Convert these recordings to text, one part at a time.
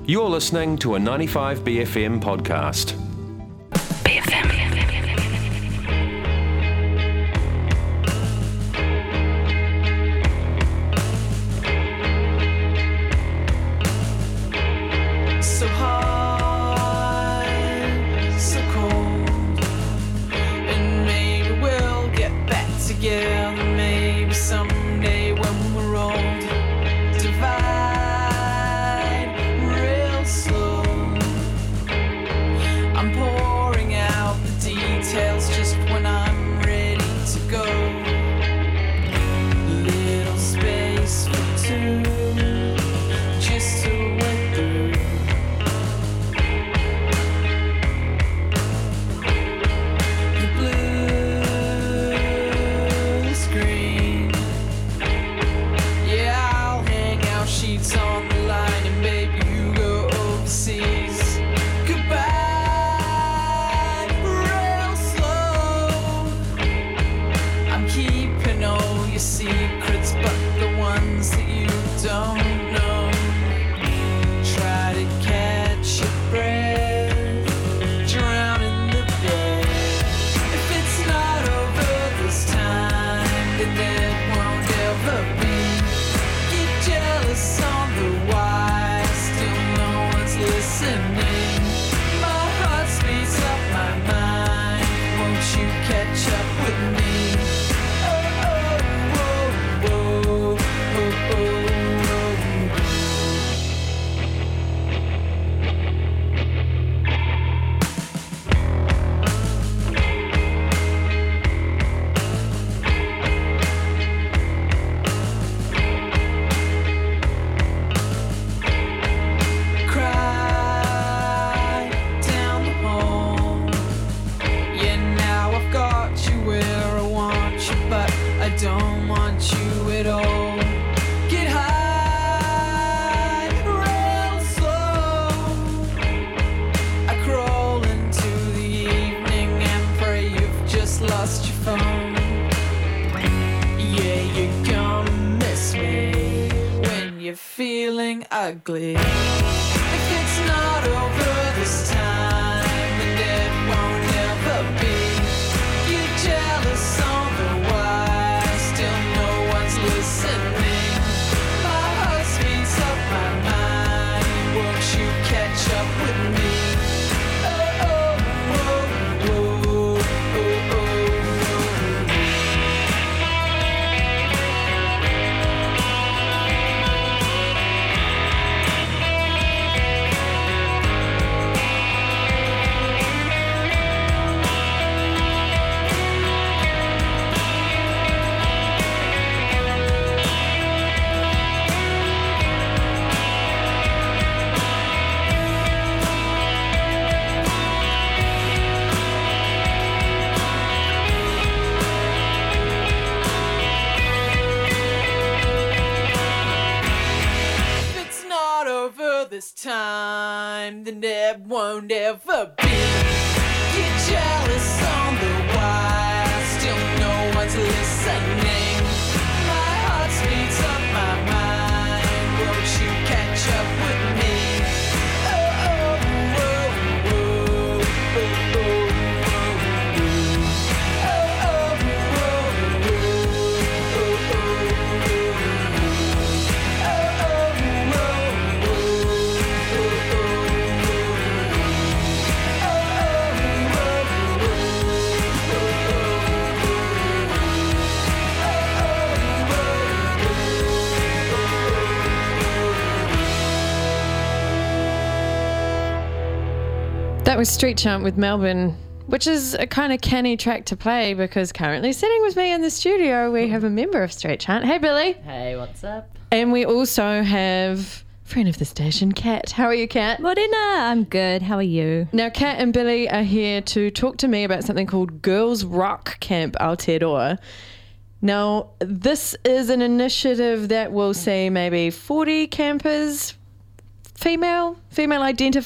You're listening to a 95BFM podcast. BFM. So high, so cold, and maybe we'll get back together, maybe someday when we're old. Divide real slow. I'm pouring out the details just when I'm ready to go. Little space for two, just to wait through. The blue screen. Yeah, I'll hang out sheets on the line, and baby, you go overseas. Goodbye, real slow. I'm keeping all your secrets, but the ones that you don't know. Try to catch your breath, drown in the bed. If it's not over this time, then it won't ever be. Get jealous on the why, still no one's listening. My heart speeds up my mind, won't you catch up with me? Oh, oh, whoa, whoa, oh, oh, oh. Cry down the hall. Yeah, now I've got you where I want you, but I don't want you at all. Get high, real slow. I crawl into the evening and pray you've just lost your phone. Yeah, you're gonna miss me when you're feeling ugly. If it's not over this time, then it won't ever be. You're jealous on the why, still no one's listening. My heart speeds up my mind, won't you catch up with me? Oh, oh, whoa, whoa, oh, oh, oh. If it's not over this time, then it won't ever be. Get jealous on the why, still no one's listening. My heart speeds up my mind, won't you catch up with me? Oh, oh, whoa, whoa, oh, oh, oh, oh, oh, whoa, whoa, oh, oh, That was Street Chant with Melbourne, which is a kind of canny track to play because currently sitting with me in the studio we have a member of Street Chant. Hey, Billy. Hey, what's up? And we also have friend of the station, Kat. How are you, Kat? Morena, I'm good. How are you? Now, Kat and Billy are here to talk to me about something called Girls Rock Camp Aotearoa. Now, this is an initiative that will see maybe 40 campers, female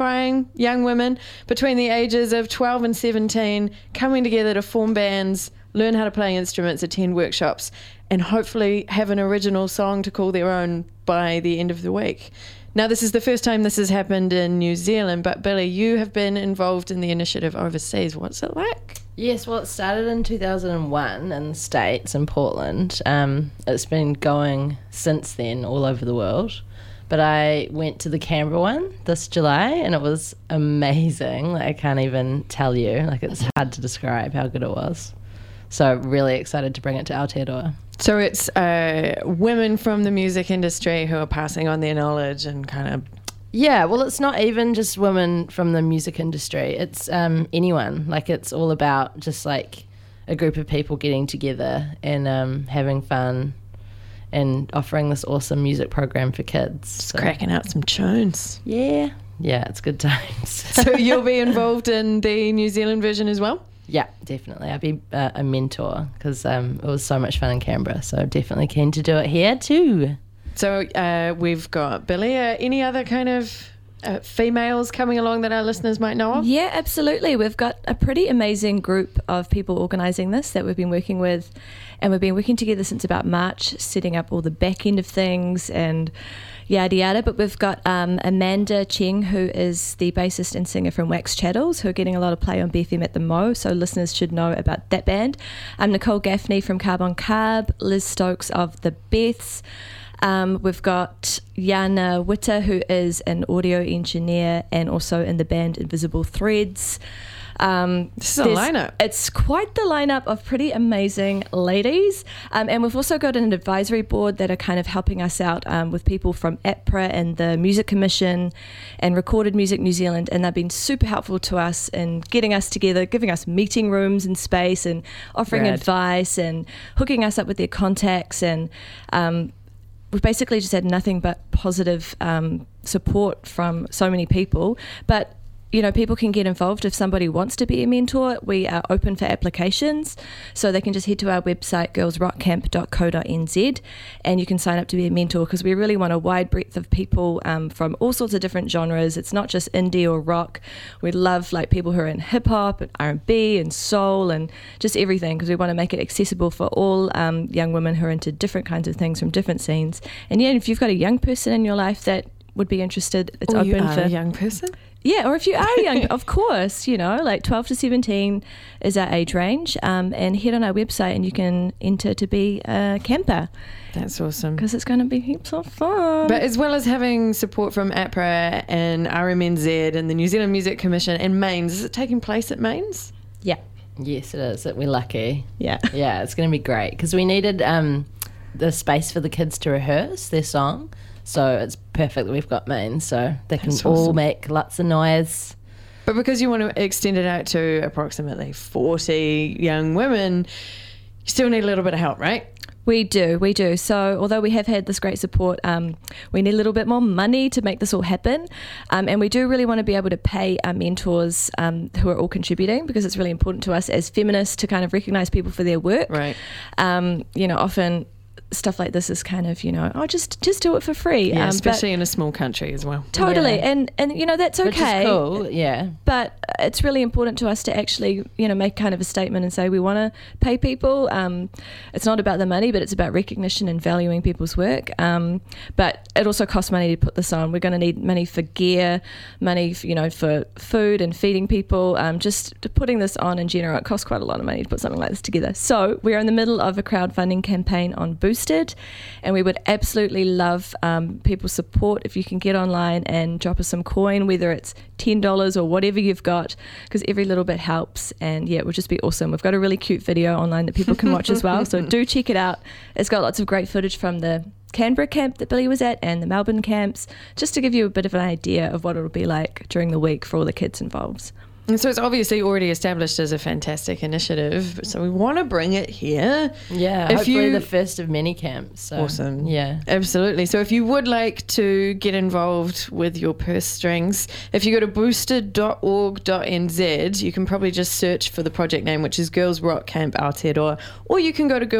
identifying young women between the ages of 12 and 17 coming together to form bands learn how to play instruments, attend workshops, and hopefully have an original song to call their own by the end of the week. Now, this is the first time this has happened in New Zealand, but Billy, you have been involved in the initiative overseas. What's it like? Yes, well, it started in 2001 in the States, in Portland. It's been going since then all over the world. But I went to the Canberra one this July, and it was amazing. Like, I can't even tell you. Like, it's hard to describe how good it was. So really excited to bring it to Aotearoa. So it's women from the music industry who are passing on their knowledge and kind of... Yeah, well, it's not even just women from the music industry. It's anyone. Like, it's all about just, like, a group of people getting together and having fun and offering this awesome music program for kids. Just cracking out some tunes. Yeah, it's good times. So you'll be involved in the New Zealand version as well? Yeah, definitely. I'll be a mentor because it was so much fun in Canberra. So definitely keen to do it here too. So we've got Billy. Any other kind of females coming along that our listeners might know of? Yeah, absolutely. We've got a pretty amazing group of people organising this that we've been working with, and we've been working together since about March, setting up all the back end of things and yada yada. But we've got Amanda Cheng, who is the bassist and singer from Wax Chattels, who are getting a lot of play on BFM at the Mo, so listeners should know about that band. Nicole Gaffney from Carbon Carb, Liz Stokes of The Beths. We've got Yana Witter, who is an audio engineer and also in the band Invisible Threads. This is a lineup. It's quite the lineup of pretty amazing ladies. And we've also got an advisory board that are kind of helping us out with people from APRA and the Music Commission and Recorded Music New Zealand. And they've been super helpful to us in getting us together, giving us meeting rooms and space and offering advice and hooking us up with their contacts. And we've basically just had nothing but positive support from so many people. But you know, people can get involved if somebody wants to be a mentor. We are open for applications, so they can just head to our website, girlsrockcamp.co.nz, and you can sign up to be a mentor, because we really want a wide breadth of people from all sorts of different genres. It's not just indie or rock. We love like people who are in hip hop and R&B and soul and just everything, because we want to make it accessible for all young women who are into different kinds of things from different scenes. And yeah, if you've got a young person in your life that would be interested, it's open you are for a young person. Yeah, or if you are young, of course, you know, like 12 to 17 is our age range. And head on our website and you can enter to be a camper. That's awesome. Because it's going to be heaps of fun. But as well as having support from APRA and RMNZ and the New Zealand Music Commission and Mains, is it taking place at Mains? Yeah. Yes, it is. We're lucky. Yeah. Yeah, it's going to be great because we needed the space for the kids to rehearse their song. So it's perfect that we've got Mains, so they can all make lots of noise. But because you want to extend it out to approximately 40 young women, you still need a little bit of help, right? We do. So although we have had this great support, we need a little bit more money to make this all happen. And we do really want to be able to pay our mentors who are all contributing, because it's really important to us as feminists to kind of recognise people for their work. Right. You know, often stuff like this is kind of, you know, just do it for free. Yeah, especially in a small country as well. Totally. Yeah. And you know, that's okay. Which is cool, yeah. But it's really important to us to actually, you know, make kind of a statement and say we want to pay people. It's not about the money, but it's about recognition and valuing people's work. But it also costs money to put this on. We're going to need money for gear, money, you know, for food and feeding people. Just putting this on in general, it costs quite a lot of money to put something like this together. So we're in the middle of a crowdfunding campaign on Boosted, and we would absolutely love people's support. If you can get online and drop us some coin, whether it's $10 or whatever you've got, because every little bit helps. And yeah, it would just be awesome. We've got a really cute video online that people can watch as well, so do check it out. It's got lots of great footage from the Canberra camp that Billy was at and the Melbourne camps, just to give you a bit of an idea of what it'll be like during the week for all the kids involved. And so it's obviously already established as a fantastic initiative, so we want to bring it here. Yeah, hopefully the first of many camps. So, awesome. Yeah. Absolutely. So if you would like to get involved with your purse strings, if you go to boosted.org.nz, you can probably just search for the project name, which is Girls Rock Camp Aotearoa, or you can go to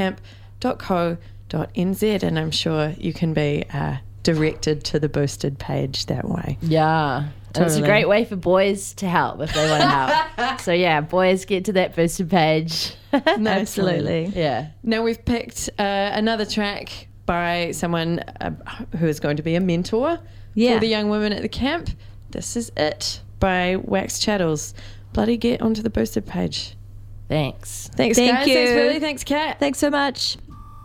girlsrockcamp.co.nz, and I'm sure you can be directed to the Boosted page that way. Yeah. Totally. It's a great way for boys to help if they want to help. So yeah, boys, get to that Boosted page. Nice. Absolutely. Yeah. Now we've picked another track by someone who is going to be a mentor Yeah. for the young women at the camp. This is It by Wax Chattels. Bloody get onto the boosted page. Thanks. Thanks, Thank guys. you. Thanks, Billy. Thanks, Kat. Thanks so much.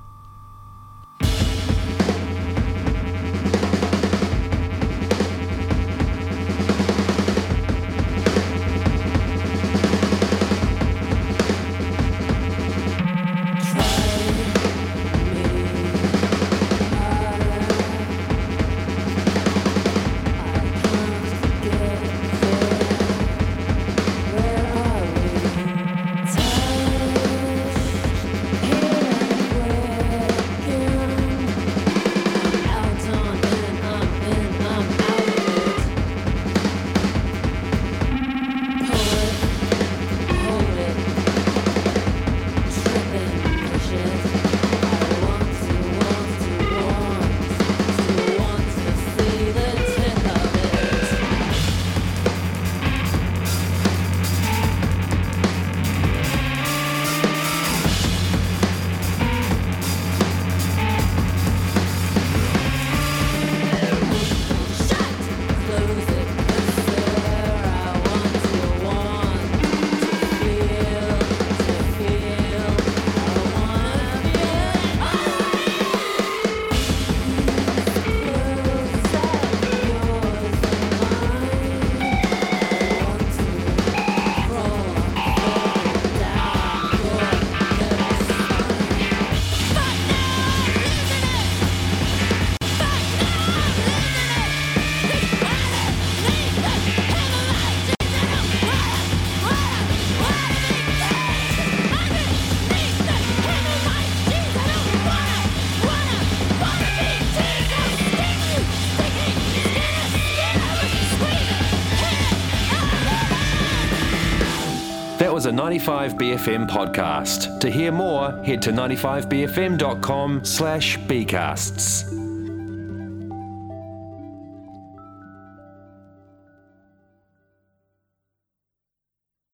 That was a 95BFM podcast. To hear more, head to 95bfm.com/bcasts.